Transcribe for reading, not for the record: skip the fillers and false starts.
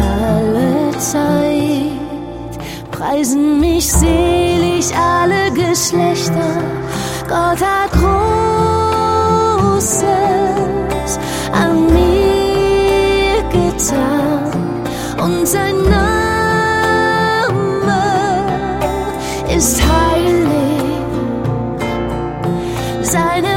alle Zeit. Preisen mich selig alle Geschlechter. Gott hat Großes an mir getan und sein Name ist heilig. Seine